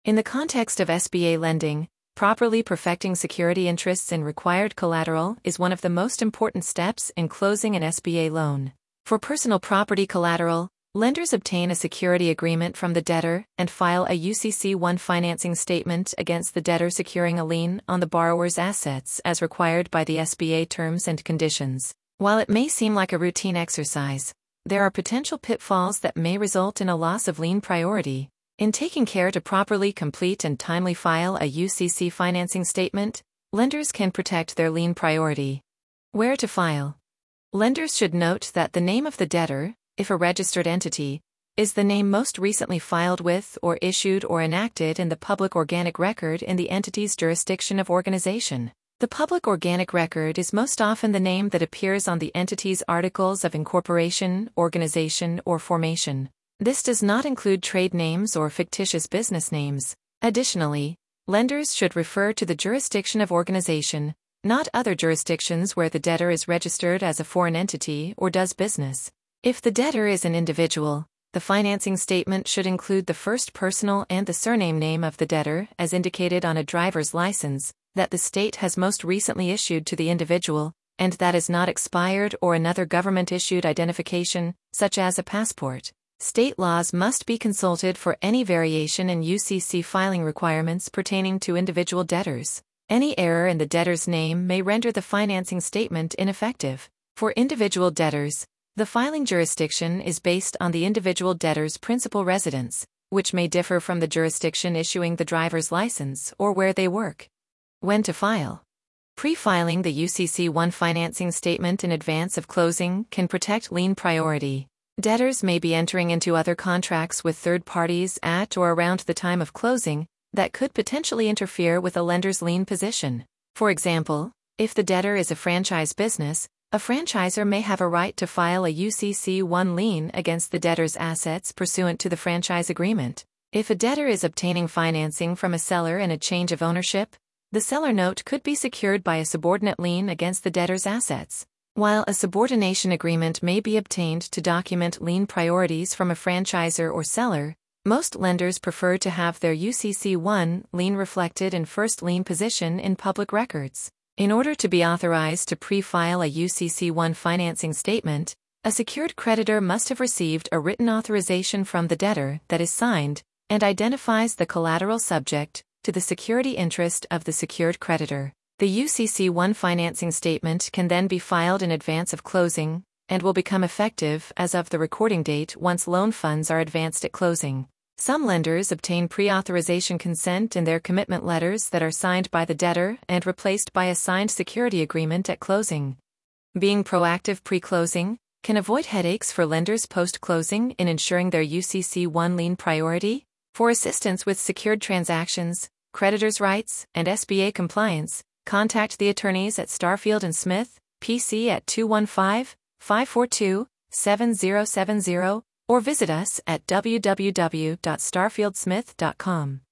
In the context of SBA lending, properly perfecting security interests in required collateral is one of the most important steps in closing an SBA loan. For personal property collateral, lenders obtain a security agreement from the debtor and file a UCC-1 financing statement against the debtor securing a lien on the borrower's assets as required by the SBA terms and conditions. While it may seem like a routine exercise, there are potential pitfalls that may result in a loss of lien priority. In taking care to properly complete and timely file a UCC financing statement, lenders can protect their lien priority. Where to file? Lenders should note that the name of the debtor, if a registered entity, is the name most recently filed with or issued or enacted in the public organic record in the entity's jurisdiction of organization. The public organic record is most often the name that appears on the entity's articles of incorporation, organization, or formation. This does not include trade names or fictitious business names. Additionally, lenders should refer to the jurisdiction of organization, not other jurisdictions where the debtor is registered as a foreign entity or does business. If the debtor is an individual, the financing statement should include the first personal and the surname name of the debtor as indicated on a driver's license that the state has most recently issued to the individual, and that is not expired, or another government-issued identification, such as a passport. State laws must be consulted for any variation in UCC filing requirements pertaining to individual debtors. Any error in the debtor's name may render the financing statement ineffective. For individual debtors, the filing jurisdiction is based on the individual debtor's principal residence, which may differ from the jurisdiction issuing the driver's license or where they work. When to file? Pre-filing the UCC-1 financing statement in advance of closing can protect lien priority. Debtors may be entering into other contracts with third parties at or around the time of closing that could potentially interfere with a lender's lien position. For example, if the debtor is a franchise business, a franchisor may have a right to file a UCC-1 lien against the debtor's assets pursuant to the franchise agreement. If a debtor is obtaining financing from a seller in a change of ownership, the seller note could be secured by a subordinate lien against the debtor's assets. While a subordination agreement may be obtained to document lien priorities from a franchisor or seller, most lenders prefer to have their UCC-1 lien reflected in first lien position in public records. In order to be authorized to pre-file a UCC-1 financing statement, a secured creditor must have received a written authorization from the debtor that is signed and identifies the collateral subject to the security interest of the secured creditor. The UCC-1 financing statement can then be filed in advance of closing and will become effective as of the recording date once loan funds are advanced at closing. Some lenders obtain pre-authorization consent in their commitment letters that are signed by the debtor and replaced by a signed security agreement at closing. Being proactive pre-closing can avoid headaches for lenders post-closing in ensuring their UCC-1 lien priority. For assistance with secured transactions, creditors' rights, and SBA compliance, contact the attorneys at Starfield & Smith, PC at 215-542-7070, or visit us at www.starfieldsmith.com.